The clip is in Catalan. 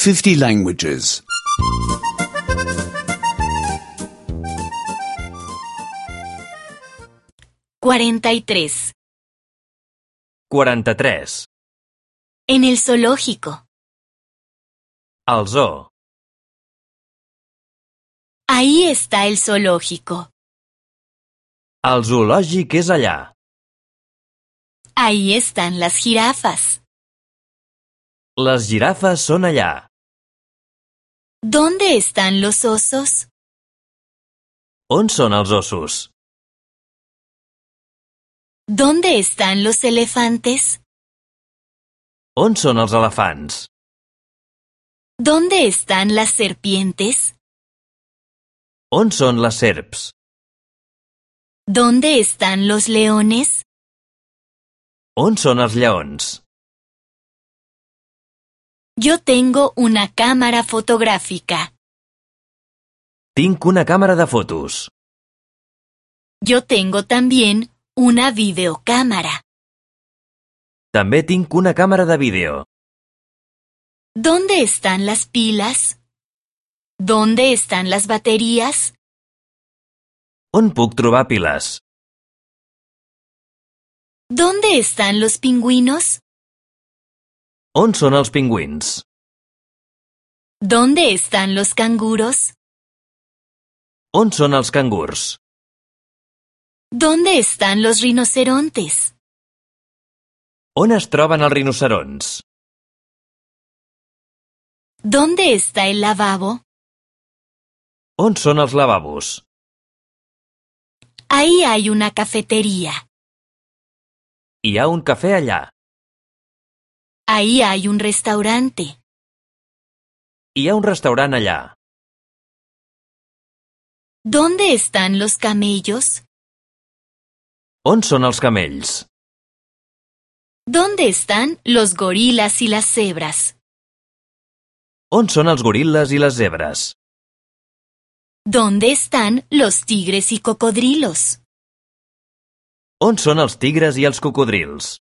50 languages. 43. 43. En el zoológico. Al zoo. Ahí está el zoológico. El zoològic és allà. Ahí están las jirafas. Les girafes són allà. ¿Dónde están los osos? On són els ossos? ¿Dónde están los elefantes? On són els elefants? ¿Dónde están las serpientes? On són les serps? ¿Dónde están los leones? On són els lleons? Yo tengo una cámara fotográfica. Tinc una càmera de fotos. Yo tengo también una videocámara. També tinc una càmera de vídeo. ¿Dónde están las pilas? ¿Dónde están las baterías? On puc trobar piles? ¿Dónde están los pingüinos? On són els pingüins? ¿Dónde están los canguros? On són els cangurs? ¿Dónde están los rinocerontes? On es troben els rinoceronts? ¿Dónde está el lavabo? On són els lavabos? Ahí hay una cafetería. Hi ha un cafè allà. Ahí hay un restaurante. Hi ha un restaurant allà. ¿Dónde están los camellos? On són els camells? ¿Dónde están los gorilas y las cebras? On són els goril·les i les zebres? ¿Dónde están los tigres y cocodrilos? On són els tigres i els cocodrils?